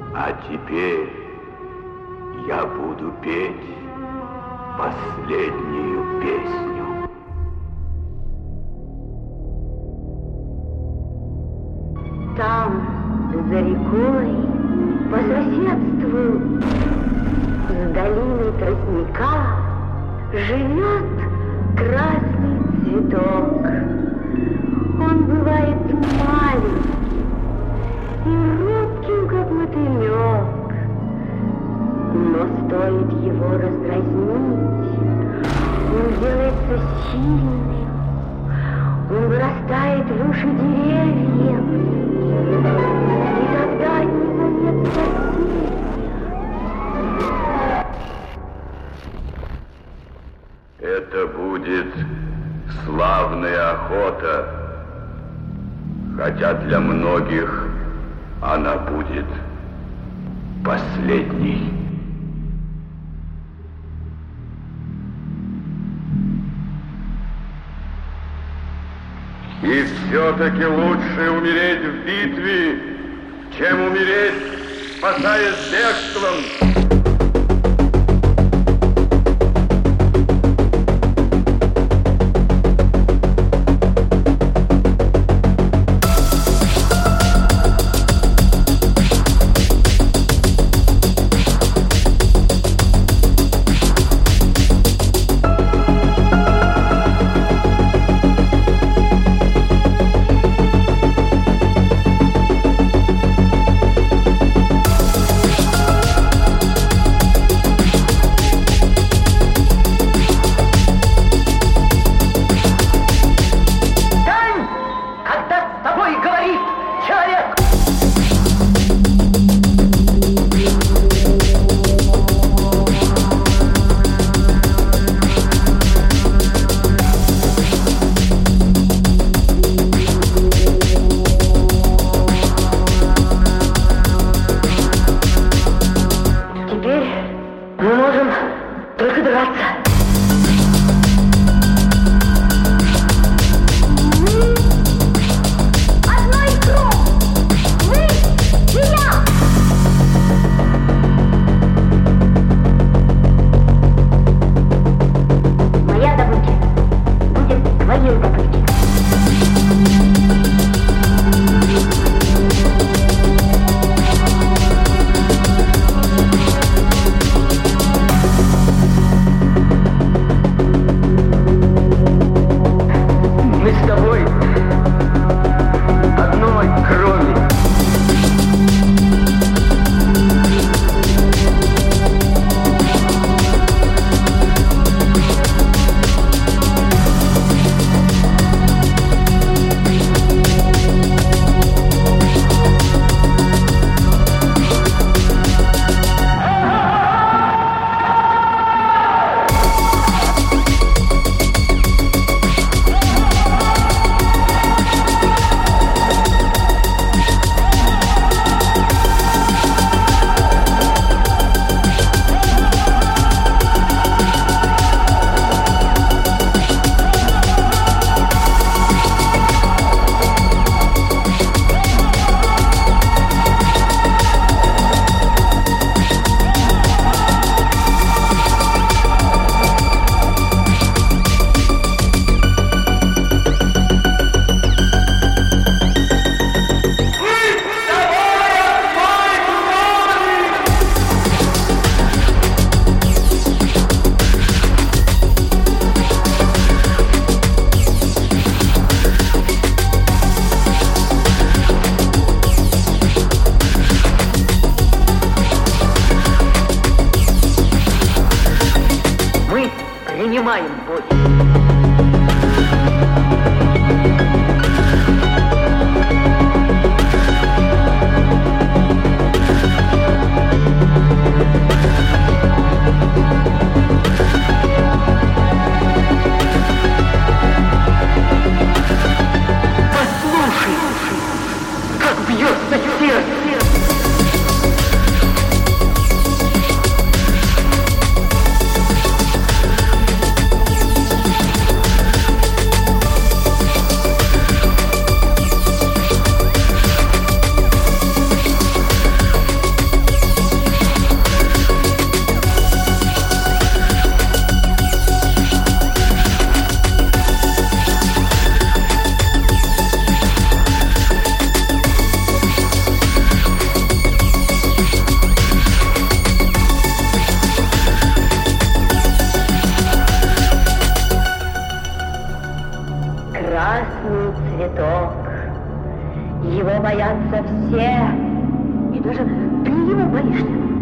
А теперь я буду петь последнюю песню. Там, за рекой, по соседству с долиной тростника живет красный цветок. Он бывает маленький и робким, как мотылек, но стоит его раздразнить, он делается сильным, он вырастает выше деревьев, и тогда от него нет спасения. Это будет славная охота, хотя для многих она будет последней. И все-таки лучше умереть в битве, чем умереть, спасаясь бегством. Принимаем бой. Послушай, как бьется сердце. прекрасный цветок. Его боятся все, и даже ты его боишься.